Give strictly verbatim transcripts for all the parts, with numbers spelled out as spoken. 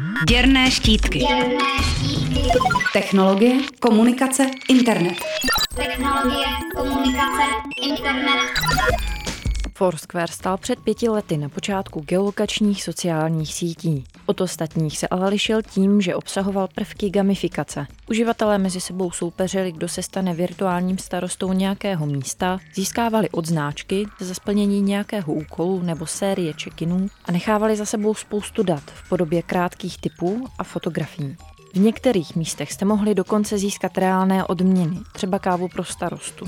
Děrné štítky. Děrné štítky. Technologie, komunikace, internet. Technologie, komunikace, internet. Foursquare stál před pěti lety na počátku geolokačních sociálních sítí. Od ostatních se ale lišil tím, že obsahoval prvky gamifikace. Uživatelé mezi sebou soupeřili, kdo se stane virtuálním starostou nějakého místa, získávali odznáčky za splnění nějakého úkolu nebo série check-inů a nechávali za sebou spoustu dat v podobě krátkých tipů a fotografií. V některých místech jste mohli dokonce získat reálné odměny, třeba kávu pro starostu.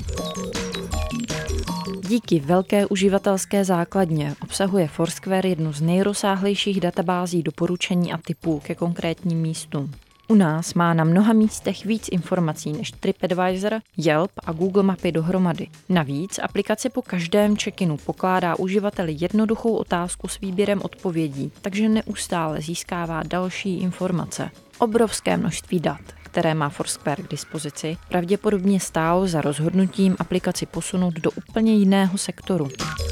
Díky velké uživatelské základně obsahuje Foursquare jednu z nejrozsáhlejších databází doporučení a tipů ke konkrétním místům. U nás má na mnoha místech víc informací než TripAdvisor, Yelp a Google Mapy dohromady. Navíc aplikace po každém check-inu pokládá uživateli jednoduchou otázku s výběrem odpovědí, takže neustále získává další informace. Obrovské množství dat, které má Foursquare k dispozici, pravděpodobně stálo za rozhodnutím aplikaci posunout do úplně jiného sektoru.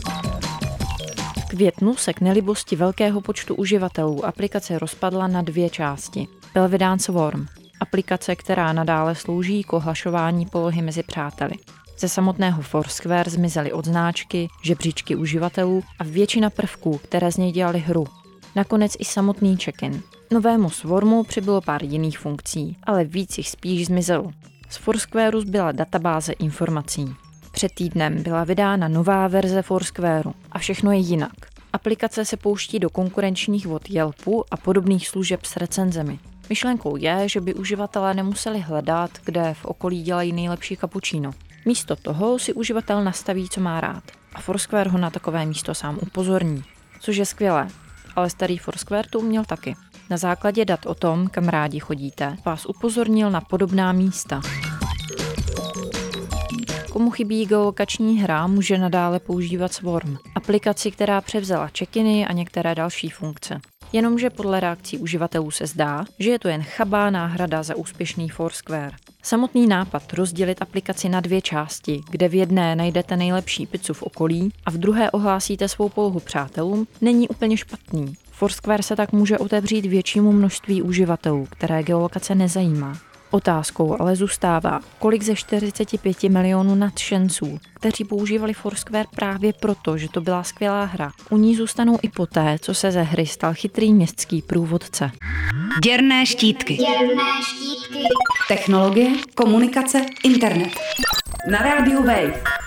V květnu se k nelibosti velkého počtu uživatelů aplikace rozpadla na dvě části. Byl vydán Swarm, aplikace, která nadále slouží k ohlašování polohy mezi přáteli. Ze samotného Foursquare zmizely odznáčky, žebříčky uživatelů a většina prvků, které z něj dělaly hru. Nakonec i samotný check-in. Novému Swarmu přibylo pár jiných funkcí, ale víc jich spíš zmizelo. Z Foursquareu zbyla databáze informací. Před týdnem byla vydána nová verze Foursquareu a všechno je jinak. Aplikace se pouští do konkurenčních vod Yelpu a podobných služeb s recenzemi. Myšlenkou je, že by uživatelé nemuseli hledat, kde v okolí dělají nejlepší cappuccino. Místo toho si uživatel nastaví, co má rád. A Foursquare ho na takové místo sám upozorní. Což je skvělé, ale starý Foursquare to uměl taky. Na základě dat o tom, kam rádi chodíte, vás upozornil na podobná místa. Komu chybí geolokační hra, může nadále používat Swarm, aplikaci, která převzala check-iny a některé další funkce. Jenomže podle reakcí uživatelů se zdá, že je to jen chabá náhrada za úspěšný Foursquare. Samotný nápad rozdělit aplikaci na dvě části, kde v jedné najdete nejlepší pizzu v okolí a v druhé ohlásíte svou polohu přátelům, není úplně špatný. Foursquare se tak může otevřít většímu množství uživatelů, které geolokace nezajímá. Otázkou ale zůstává, kolik ze čtyřicet pět milionů nadšenců, kteří používali Foursquare právě proto, že to byla skvělá hra, u ní zůstanou i poté, co se ze hry stal chytrý městský průvodce. Děrné štítky. Děrné štítky. Technologie, komunikace, internet. Na rádiu Wave.